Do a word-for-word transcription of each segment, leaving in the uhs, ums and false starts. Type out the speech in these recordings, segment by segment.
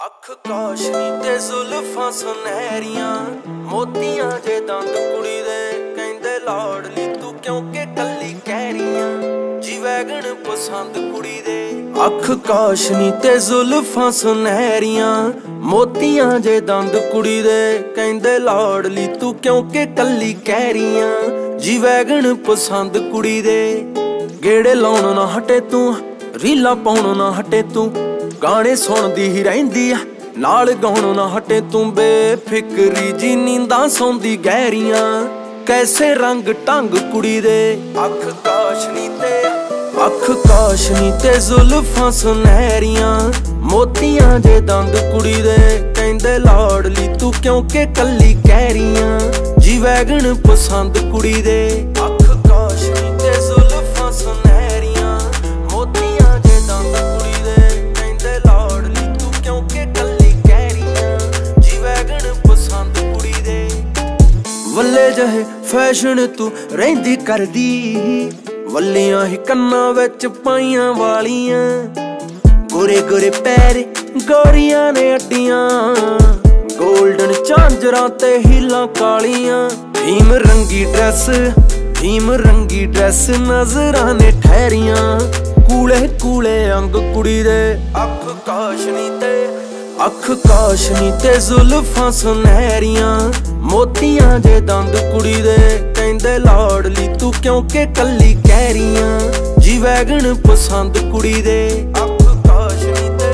ਅੱਖ ਕਾਸ਼ਨੀ ਤੇ ਜ਼ੁਲਫਾਂ ਸੁਨਹਿਰੀਆਂ ਮੋਤੀਆਂ ਜੇ ਦੰਦ ਕੁੜੀ ਦੇ ਕਹਿੰਦੇ ਲਾਡਲੀ ਤੂੰ ਕਿਉਂਕਿ ਕੱਲੀ ਕਹਿ ਰਹੀਆਂ ਜੀ ਵੈਗਣ ਪਸੰਦ ਕੁੜੀ ਦੇ। ਅੱਖ ਕਾਸ਼ਨੀ ਤੇ ਜ਼ੁਲਫਾਂ ਸੁਨਹਿਰੀਆਂ ਮੋਤੀਆਂ ਜੇ ਦੰਦ ਕੁੜੀ ਦੇ ਕਹਿੰਦੇ ਲਾਡਲੀ ਤੂੰ ਕਿਉਂਕਿ ਕੱਲੀ ਕਹਿ ਰਹੀਆਂ ਜੀ ਵੈਗਣ ਪਸੰਦ ਕੁੜੀ ਦੇ। ਗੇੜੇ ਲਾਉਣ ਨਾ ਹਟੇ ਤੂੰ ਰੀਲਾਂ ਪਾਉਣ ਨਾ ਹਟੇ ਤੂੰ ਗਾਣੇ ਸੁਣਦੀ ਹੀ ਰਹਿੰਦੀ ਆ ਨਾਲ ਗਾਉਣ ਨਾ ਹਟੇ ਤੂੰ ਬੇਫਿਕਰੀ ਜੀ ਨੀਂਦਾਂ ਸੌਂਦੀ ਗਹਿਰੀਆਂ ਕੈਸੇ ਰੰਗ ਢੰਗ ਕੁੜੀ ਦੇ। ਅੱਖ ਕਾਸ਼ਨੀ ਤੇ ਅੱਖ ਕਾਸ਼ਨੀ ਤੇ ਜ਼ੁਲਫਾਂ ਸੁਨਹਿਰੀਆਂ ਮੋਤੀਆਂ ਜੇ ਦੰਦ ਕੁੜੀ ਦੇ ਕਹਿੰਦੇ ਲਾਡਲੀ ਤੂੰ ਕਿਉਂਕਿ ਕੱਲੀ ਕਹਿ ਰਹੀਆਂ ਜੀ ਵੈਗਣ ਪਸੰਦ ਕੁੜੀ ਦੇ। ਅੱਖ ਕਾਸ਼ਨੀ ਤੇ ਜ਼ੁਲਫਾਂ ਸੁਨਹਿਰੀਆਂ ਮੋਤੀਆਂ ਜੇ ਦੰਦ ਕੁੜੀ ਦੇ ਕਹਿੰਦੇ ਲਾਡਲੀ ਤੂੰ ਕਿਉਂਕਿ ਕੱਲੀ ਕਹਿ ਰਹੀਆਂ ਜੀ ਵੈਗਣ ਪਸੰਦ ਕੁੜੀ ਦੇ। ਵੱਲੇ ਜਹੇ ਫੈਸ਼ਨ ਤੂੰ ਰਹਿੰਦੀ ਕਰਦੀ ਵੱਲੀਆਂ ਹੀ ਕੰਨਾਂ ਵਿੱਚ ਪਾਈਆਂ ਵਾਲੀਆਂ ਗੋਰੇ ਗੋਰੇ ਪੈਰ ਗੋਰੀਆਂ ਨੇ ਅੱਡੀਆਂ ਗੋਲਡਨ ਝਾਂਜਰਾਂ ਤੇ ਹੀਲਾਂ ਕਾਲੀਆਂ ਭੀਮ ਰੰਗੀ ਡਰੈਸ ਭੀਮ ਰੰਗੀ ਡਰੈਸ ਨਜ਼ਰਾਂ ਨੇ ਠਹਿਰੀਆਂ ਕੂਲੇ ਕੂਲੇ ਅੰਗ ਕੁੜੀ ਦੇ। ਅੱਖ ਕਾਸ਼ਨੀ ਤੇ ਅੱਖ ਕਾਸ਼ਨੀ ਤੇ ਜ਼ੁਲਫਾਂ ਸੁਨਹਿਰੀਆਂ ਮੋਤੀਆਂ ਜੇ ਦੰਦ ਕੁੜੀ ਦੇ ਕਹਿੰਦੇ ਲਾਡਲੀ ਤੂੰ ਕਿਉਂਕਿ ਕੱਲੀ ਕਹਿ ਰਹੀਆਂ ਜੀ ਵੈਗਣ ਪਸੰਦ ਕੁੜੀ ਦੇ। ਅੱਖ ਕਾਸ਼ਨੀ ਤੇ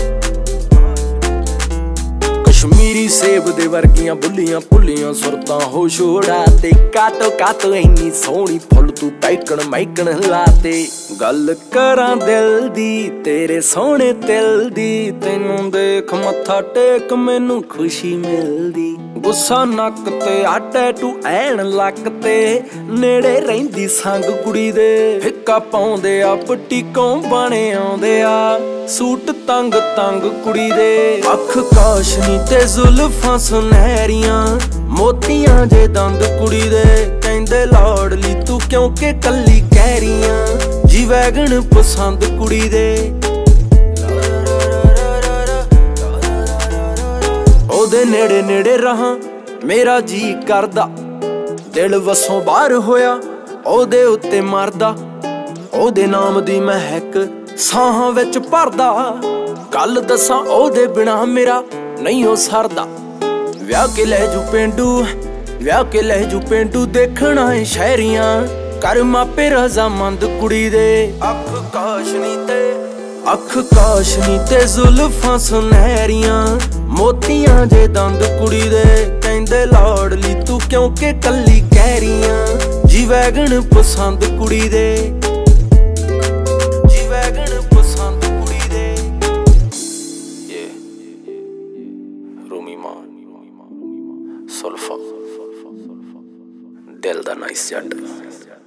ਕਸ਼ਮੀਰੀ ਸੇਬ ਦੇ ਵਰਗੀਆਂ ਬੁੱਲੀਆਂ ਭੁੱਲੀਆਂ ਸੁਰਤਾਂ ਹੋ ਛੋੜਾ ਤੇ ਕਾਤੋ ਕਾਤੋ ਇੰਨੀ ਸੋਹਣੀ ਫੁੱਲ ਤੂੰ ਟਾਈਕਣ ਮਾਈਕਣ ਲਾਤੇ ਗੱਲ ਕਰਾਂ ਦਿਲ ਦੀ ਤੇਰੇ ਸੋਹਣੇ ਦਿਲ ਦੀ ਤੈਨੂੰ ਦੇਖ ਮੱਥਾ ਟੇਕ ਮੈਨੂੰ ਖੁਸ਼ੀ ਮਿਲਦੀ ਗੁੱਸਾ ਨੱਕ ਤੇ ਆ ਟੈਟੂ ਐਣ ਲੱਕ ਤੇ ਨੇੜੇ ਰਹਿੰਦੀ ਸੰਗ ਕੁੜੀ ਦੇ ਫਿੱਕਾ ਪਾਉਂਦੇ ਆ ਪਟੀਕੋਂ ਬਣੇ ਆਉਂਦੇ ਆ ਸੂਟ ਤੰਗ ਤੰਗ ਕੁੜੀ ਦੇ। ਅੱਖ ਕਾਸ਼ਨੀ ਤੇ ਜ਼ੁਲਫਾਂ ਸੁਨਹਿਰੀਆਂ ਮੋਤੀਆਂ ਜੇ ਦੰਦ ਕੁੜੀ ਦੇ ਕਹਿੰਦੇ ਲਾਡਲੀ ਤੂੰ ਕਿਉਂਕਿ ਕੱਲੀ ਕਹਿ ਰਹੀਆਂ ਜੀ ਵੈਗਣ ਪਸੰਦ ਕੁੜੀ ਦੇ। ਉਹਦੇ ਨੇੜੇ ਨੇੜੇ ਰਹਾਂ ਮੇਰਾ ਜੀ ਕਰਦਾ ਦਿਲ ਵਸੋਂ ਬਾਹਰ ਹੋਇਆ ਉਹਦੇ ਉੱਤੇ ਮਰਦਾ ਉਹਦੇ ਨਾਮ ਦੀ ਮਹਿਕ ਸਾਹਾਂ ਵਿੱਚ ਭਰਦਾ ਗੱਲ ਦੱਸਾਂ ਉਹਦੇ ਬਿਨਾ ਮੇਰਾ ਨਹੀਂ ਉਹ ਸਰਦਾ ਵਿਆਹ ਕੇ ਲੈ ਜੂ ਪੇਂਡੂ ਵਿਆਹ ਕੇ ਲੈ ਜੂ ਪੇਂਡੂ ਦੇਖਣਾ ਏ ਸ਼ਹਿਰੀਆਂ ਕਰ ਮਾਪੇ ਰਜ਼ਾਮੰਦ ਕੁੜੀ ਦੇ। ਅੱਖ ਕਾਸ਼ਨੀ ਤੇ ਅੱਖ ਕਾਸ਼ਨੀ ਤੇ ਜ਼ੁਲਫਾਂ ਸੁਨਹਿਰੀਆਂ ਮੋਤੀਆਂ ਜੇ ਦੰਦ ਕੁੜੀ ਦੇ ਕਹਿੰਦੇ ਲਾਡਲੀ ਤੂੰ ਕਿਉਂਕਿ ਕੱਲੀ ਕਹਿ ਰਹੀਆਂ ਜੀ ਵੈਗਣ ਪਸੰਦ ਕੁੜੀ ਦੇ। ਜੀ ਵੈਗਣ ਪਸੰਦ ਕੁੜੀ ਦੇ। ਰੂਮੀ ਮਾਨ ਸੁਲਫਾ ਦਿਲ ਦਾ ਨਾਈਸ ਜੱਟ।